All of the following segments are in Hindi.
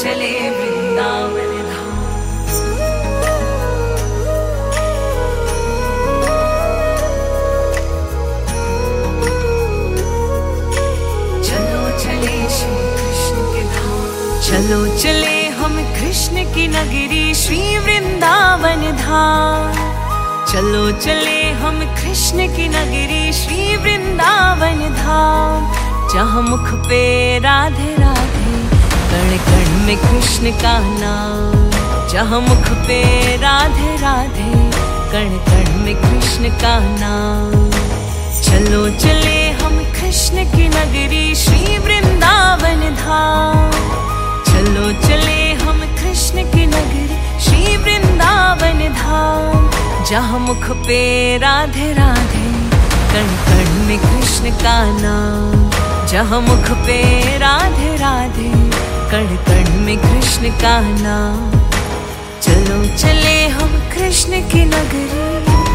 चले वृंदावन धाम। चलो चले श्री कृष्ण के धाम। चलो चले हम कृष्ण की नगरी श्री वृंदावन धाम। चलो चले हम कृष्ण की नगरी श्री वृंदावन धाम। जहाँ मुख पे राधे राधे, कण कण में कृष्ण का नाम। जहाँ मुख पे राधे राधे, कण कण में कृष्ण का नाम। चलो चले हम कृष्ण की नगरी श्री वृंदावन धाम। चलो चले हम कृष्ण की नगरी श्री वृंदावन धाम। जहाँ मुख पे राधे राधे, कण कण में कृष्ण का नाम। जहाँ मुख पे राधे राधे, कण कण में कृष्ण का नाम। चलो चले हम कृष्ण की नगरी।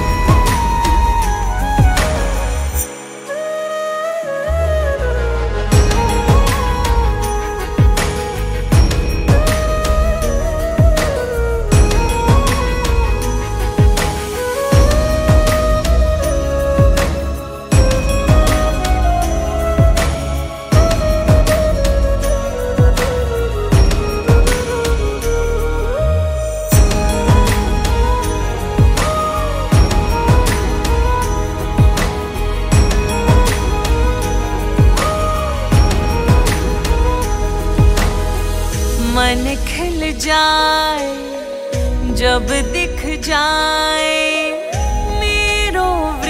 मन खिल जाए जब दिख जाए मेरो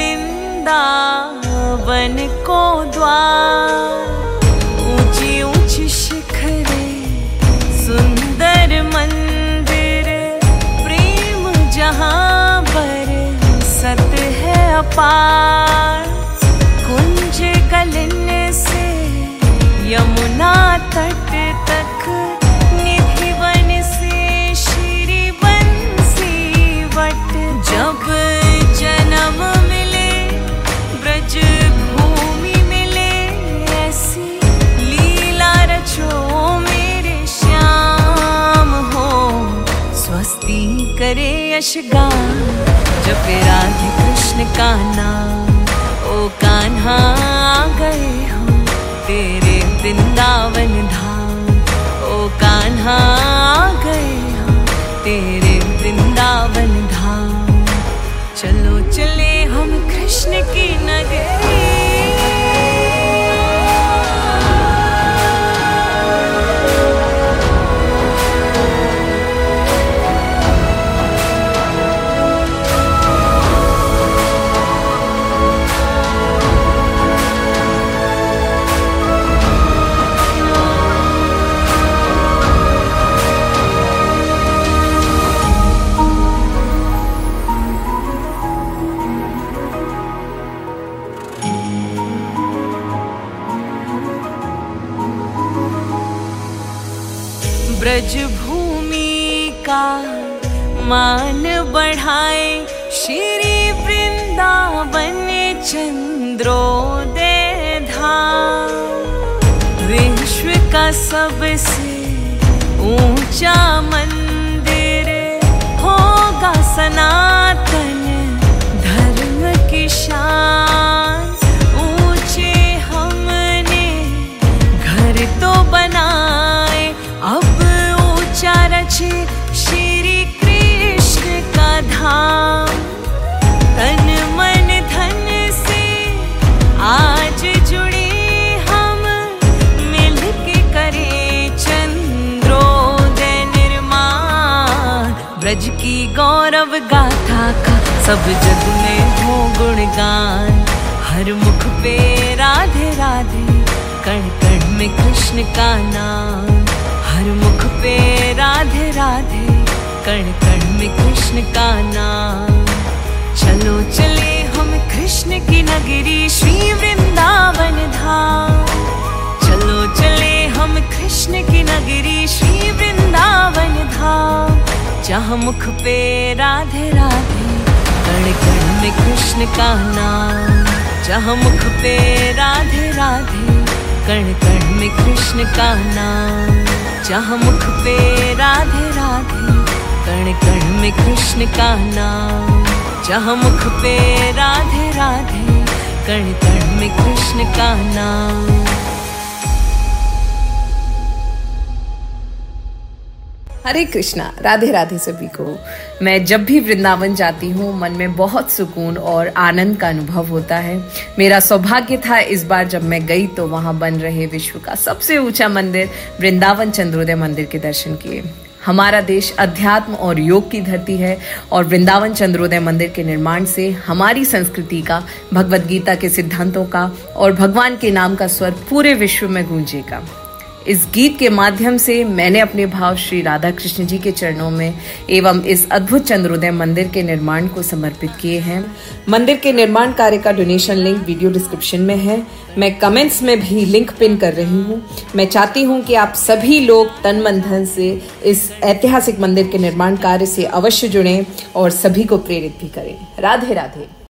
वृंदावन को द्वार। ऊंची ऊंची शिखरे, सुंदर मंदिर, प्रेम जहाँ बरसत है अपार। कुंज कलिन से यमुना तट तक, जब जन्म मिले ब्रज भूमि मिले, ऐसी लीला रचो मेरे श्याम हो। स्वस्ति करे यशगान, जपे राधे कृष्ण का नाम। ओ कान्हा आ गए हम तेरे वृंदावन धाम। ओ कान्हा आ गए हम तेरे वृंदावन धाम। चलो चले हम कृष्ण की नगरी। ब्रज भूमि का मान बढ़ाए, श्री वृंदावन चंद्रोदय धाम। विश्व का सबसे ऊंचा मंदिर होगा सनातन धर्म की शान। ऊंचे हमने घर तो बनाए, अब रचे श्री कृष्ण का धाम। तन मन धन से आज जुड़े हम, मिल के करें चंद्रोदय निर्माण। ब्रज की गौरव गाथा का सब जग में हो गुणगान। हर मुख पे राधे राधे, कण कण में कृष्ण का नाम। हर मुख पे राधे राधे, कण कण में कृष्ण का नाम। चलो चले हम कृष्ण की नगरी श्री वृंदावन धाम। चलो चले हम कृष्ण की नगरी श्री वृंदावन धाम। जहाँ मुख पे राधे राधे, कण कण में कृष्ण का नाम। जहाँ मुख पे राधे राधे, कण कण में कृष्ण का नाम, जहाँ मुख पे राधे राधे, कण कण में कृष्ण का नाम, जहाँ मुख पे राधे राधे, कण कण में कृष्ण का नाम। हरे कृष्णा, राधे राधे सभी को। मैं जब भी वृंदावन जाती हूँ मन में बहुत सुकून और आनंद का अनुभव होता है। मेरा सौभाग्य था इस बार जब मैं गई तो वहाँ बन रहे विश्व का सबसे ऊंचा मंदिर वृंदावन चंद्रोदय मंदिर के दर्शन किए। हमारा देश अध्यात्म और योग की धरती है और वृंदावन चंद्रोदय मंदिर के निर्माण से हमारी संस्कृति का, भगवद गीता के सिद्धांतों का और भगवान के नाम का स्वर पूरे विश्व में गूंजेगा। इस गीत के माध्यम से मैंने अपने भाव श्री राधा कृष्ण जी के चरणों में एवं इस अद्भुत चंद्रोदय मंदिर के निर्माण को समर्पित किए हैं। मंदिर के निर्माण कार्य का डोनेशन लिंक वीडियो डिस्क्रिप्शन में है। मैं कमेंट्स में भी लिंक पिन कर रही हूँ। मैं चाहती हूँ कि आप सभी लोग तन मन धन से इस ऐतिहासिक मंदिर के निर्माण कार्य से अवश्य जुड़ें और सभी को प्रेरित भी करें। राधे राधे।